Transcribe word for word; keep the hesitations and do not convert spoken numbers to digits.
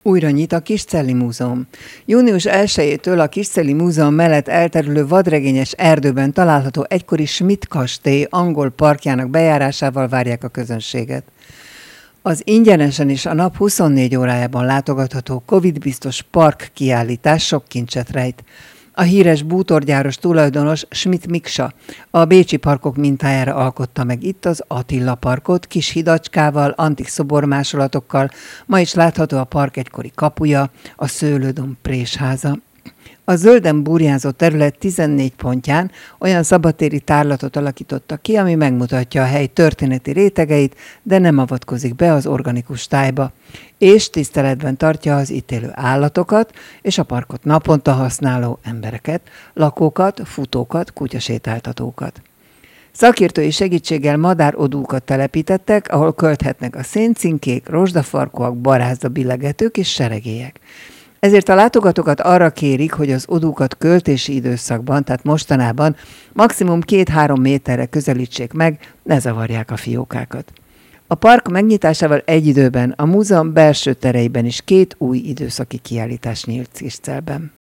Újra nyit a Kiscelli Múzeum. június elsejétől a Kiscelli Múzeum mellett elterülő vadregényes erdőben található egykori Schmidt kastély angol parkjának bejárásával várják a közönséget. Az ingyenesen is a nap huszonnégy órájában látogatható Covid-biztos park kiállítás sok kincset rejt. A híres bútorgyáros tulajdonos Schmidt Miksa a bécsi parkok mintájára alkotta meg itt az Attila parkot, kis hidacskával, antik szobormásolatokkal, ma is látható a park egykori kapuja, a Szőlődom présháza. A zölden burjánzott terület tizennégy pontján olyan szabadtéri tárlatot alakítottak ki, ami megmutatja a hely történeti rétegeit, de nem avatkozik be az organikus tájba, és tiszteletben tartja az itt élő állatokat és a parkot naponta használó embereket, lakókat, futókat, kutyasétáltatókat. Szakértői segítséggel madárodúkat telepítettek, ahol költhetnek a széncinkék, rozsdafarkúak, barázda billengetők és seregélyek. Ezért a látogatókat arra kérik, hogy az odúkat költési időszakban, tehát mostanában maximum két-három méterre közelítsék meg, ne zavarják a fiókákat. A park megnyitásával egy időben a múzeum belső tereiben is két új időszaki kiállítás nyílt Kiscelben.